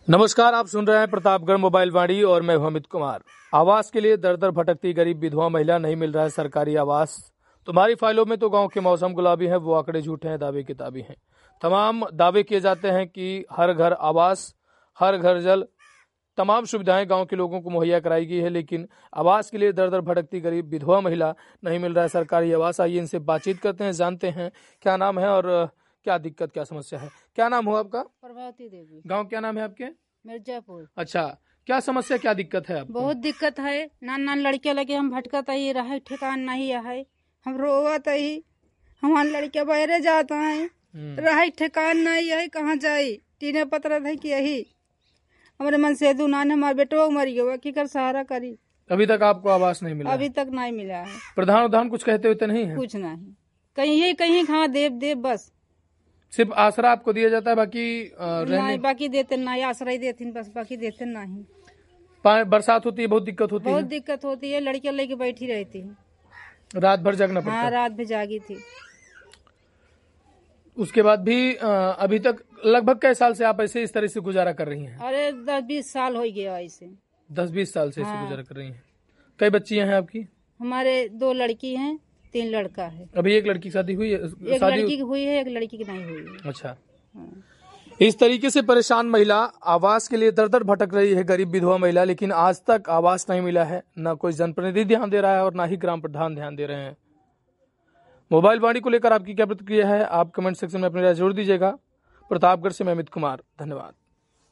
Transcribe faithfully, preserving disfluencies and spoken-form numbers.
नमस्कार, आप सुन रहे हैं प्रतापगढ़ मोबाइल वाणी और मैं हूं अमित कुमार। आवास के लिए दर दर भटकती गरीब विधवा महिला, नहीं मिल रहा है सरकारी आवास। तुम्हारी फाइलों में तो गांव के मौसम गुलाबी हैं, वो आंकड़े झूठे हैं, दावे किताबी हैं। तमाम दावे किए जाते हैं कि हर घर आवास, हर घर जल, तमाम सुविधाएं गांव के लोगों को मुहैया कराई गई है, लेकिन आवास के लिए दर दर भटकती गरीब विधवा महिला, नहीं मिल रहा है सरकारी आवास। आइए इनसे बातचीत करते हैं, जानते हैं क्या नाम है और क्या दिक्कत, क्या समस्या है। क्या नाम हो आपका? प्रभावती देवी। गांव क्या नाम है आपके? मिर्जापुर। अच्छा, क्या समस्या, क्या दिक्कत है आपको? बहुत दिक्कत है। नान नान लड़के लगे हम भटकत ही रहे, ठिकान नहीं है, हम रोवत ही, हमारे लड़के बहरे जाता है, रहे ठिकान नहीं है, कहाँ जाये, टीने पत्र है कि यही हमारे मन से दुनान हमारे बेटो मर गया, की कर सहारा करी। अभी तक आपको आवास नहीं मिला? अभी तक नहीं मिला है। प्रधान उधान कुछ कहते हुए नहीं है? कुछ नहीं, कहीं ये कहीं कहाँ देव देव, बस सिर्फ आसरा आपको दिया जाता है, बाकी नहीं, बाकी देते नहीं, आश्रय देते बस, बाकी देते नहीं। बरसात होती है, बहुत दिक्कत होती है। बहुत दिक्कत होती है, लड़कियां लेके बैठी रहती है, रात भर जगना पड़ता है। हाँ, रात भी जागी थी। उसके बाद भी अभी तक लगभग कई साल से आप ऐसे इस तरह से गुजारा कर रही हैं? अरे दस बीस साल हो गया ऐसे। दस बीस साल से ऐसे हाँ। गुजारा कर रही हैं। कई बच्चियां हैं आपकी? हमारे दो लड़की हैं, तीन लड़का है। अभी एक लड़की की शादी हुई है? एक शादी लड़की की हुई है, एक लड़की की नहीं हुई है। अच्छा। हाँ। इस तरीके से परेशान महिला आवास के लिए दर दर भटक रही है, गरीब विधवा महिला, लेकिन आज तक आवास नहीं मिला है। न कोई जनप्रतिनिधि ध्यान दे रहा है और न ही ग्राम प्रधान ध्यान दे रहे हैं। मोबाइल वाणी को लेकर आपकी क्या प्रतिक्रिया है? आप कमेंट सेक्शन में अपनी राय जरूर दीजिएगा। प्रतापगढ़ से मैं अमित कुमार, धन्यवाद।